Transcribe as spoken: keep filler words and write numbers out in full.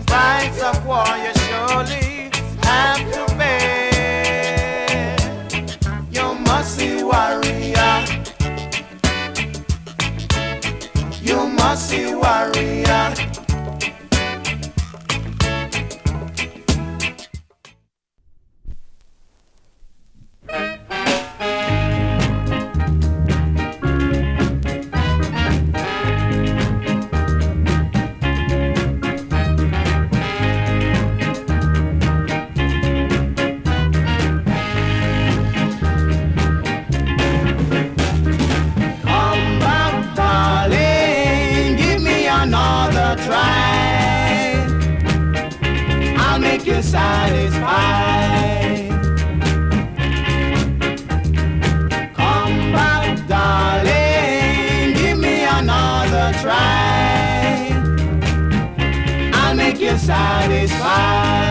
price of war you surely have to pay. You must see warrior. You must see warrior. Satisfied. Come back, darling, give me another try. I'll make you satisfied.